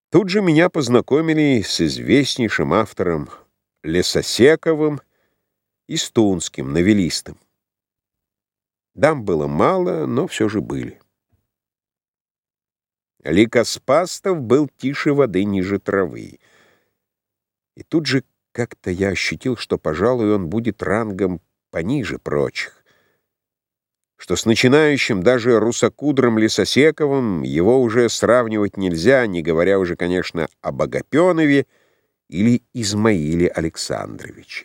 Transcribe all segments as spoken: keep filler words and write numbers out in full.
Тут же меня познакомили с известнейшим автором Лесосековым и Стунским, новеллистом. Дам было мало, но все же были. Ликоспастов был тише воды ниже травы. И тут же как-то я ощутил, что, пожалуй, он будет рангом пониже прочих, что с начинающим даже русокудрым Лесосековым его уже сравнивать нельзя, не говоря уже, конечно, об Агапенове или Измаиле Александровиче.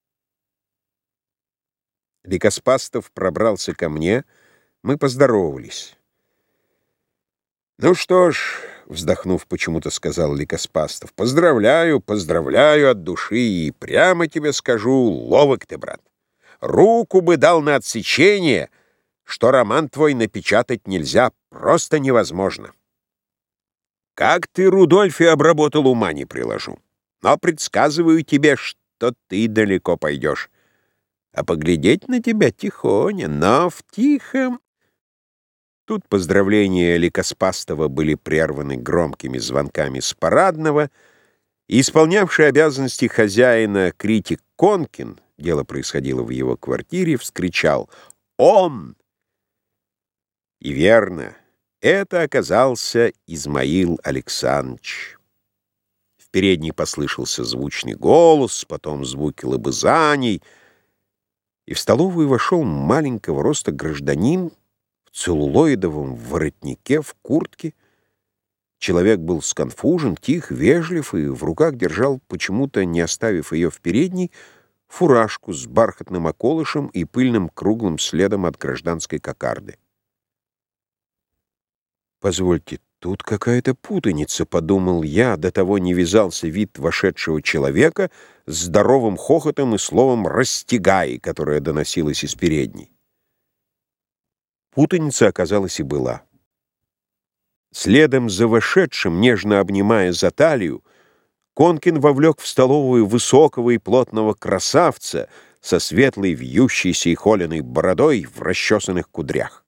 Ликоспастов пробрался ко мне, мы поздоровались. «Ну что ж», — вздохнув, почему-то сказал Ликоспастов, «поздравляю, поздравляю от души, и прямо тебе скажу, ловок ты, брат. Руку бы дал на отсечение, что роман твой напечатать нельзя, просто невозможно. Как ты, Рудольфе, обработал, ума не приложу. Но предсказываю тебе, что ты далеко пойдешь. А поглядеть на тебя тихоня, но в тихом...» Тут поздравления Ликоспастова были прерваны громкими звонками с парадного, и исполнявший обязанности хозяина критик Конкин, дело происходило в его квартире, вскричал «Он!» И верно, это оказался Измаил Александрович. В передней послышался звучный голос, потом звуки лобызаний, и в столовую вошел маленького роста гражданин в целлулоидовом воротнике, в куртке. Человек был сконфужен, тих, вежлив и в руках держал, почему-то не оставив ее в передней, фуражку с бархатным околышем и пыльным круглым следом от гражданской кокарды. «Позвольте, тут какая-то путаница», — подумал я, до того не вязался вид вошедшего человека с здоровым хохотом и словом «растягай», которое доносилось из передней. Путаница оказалась и была. Следом за вошедшим, нежно обнимая за талию, Конкин вовлек в столовую высокого и плотного красавца со светлой вьющейся и холеной бородой в расчесанных кудрях.